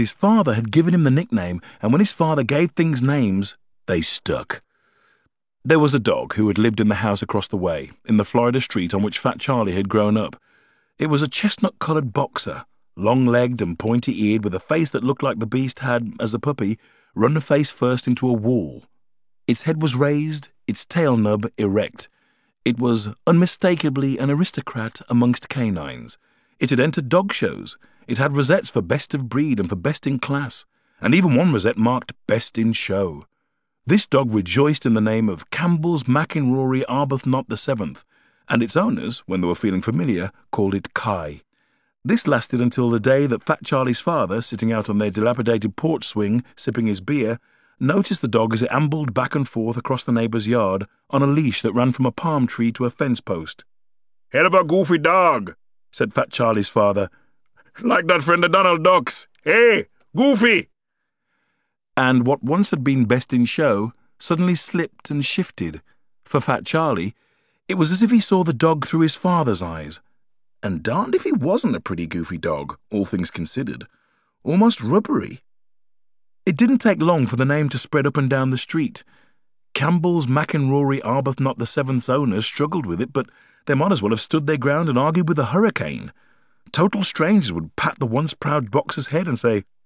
His father had given him the nickname, and when his father gave things names, they stuck. There was a dog who had lived in the house across the way, in the Florida street on which Fat Charlie had grown up. It was a chestnut-coloured boxer, long-legged and pointy-eared, with a face that looked like the beast had, as a puppy, run face first into a wall. Its head was raised, its tail nub erect. It was unmistakably an aristocrat amongst canines. It had entered dog shows. It had rosettes for best of breed and for best in class, and even one rosette marked best in show. This dog rejoiced in the name of Campbell's McInrory Arbuthnot VII, and its owners, when they were feeling familiar, called it Kai. This lasted until the day that Fat Charlie's father, sitting out on their dilapidated porch swing, sipping his beer, noticed the dog as it ambled back and forth across the neighbour's yard on a leash that ran from a palm tree to a fence post. "Hell of a goofy dog," said Fat Charlie's father. "Like that friend of Donald Duck's. Hey, Goofy!" And what once had been best in show suddenly slipped and shifted. For Fat Charlie, it was as if he saw the dog through his father's eyes. And darned if he wasn't a pretty goofy dog, all things considered. Almost rubbery. It didn't take long for the name to spread up and down the street. Campbell's McInrory Arbuthnot VII's owners struggled with it, but they might as well have stood their ground and argued with a hurricane. Total strangers would pat the once proud boxer's head and say,